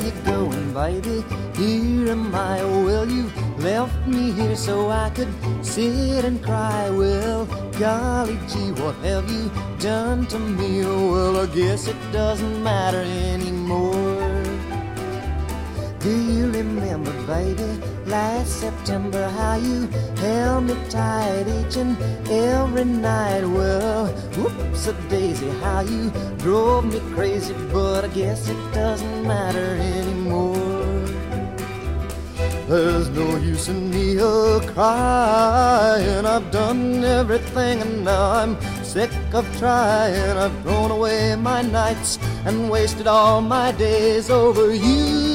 you going, baby? Here am I. Well, you left me here so I could sit and cry. Well, golly gee, what have you done to me? Well, I guess it doesn't matter anymore. Do you remember, baby, last September, how you held me tight each and every night? Well, whoops-a-daisy, how you drove me crazy, but I guess it doesn't matter anymore. There's no use in me crying. I've done everything and now I'm sick of trying. I've thrown away my nights and wasted all my days over you.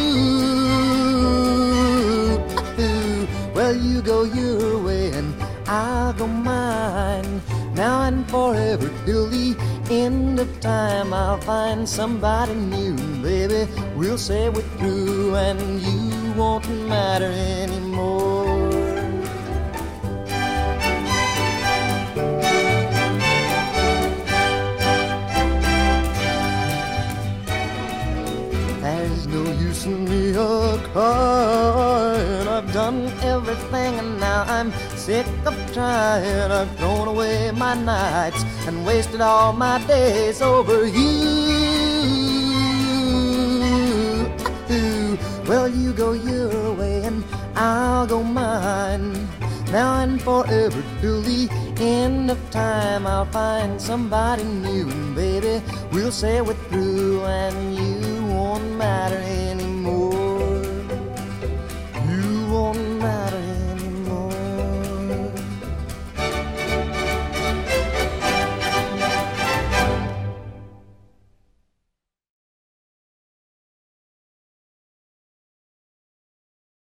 Well, you go your way and I'll go mine. Now and forever till the end of time, I'll find somebody new, baby. We'll say we're through and you won't matter anymore. There's no use in me crying. I've done everything and now I'm sick of trying. I've thrown away my nights and wasted all my days over you. Well, you go your way and I'll go mine. Now and forever till the end of time, I'll find somebody new, and baby, we'll say we're through and you won't matter anymore.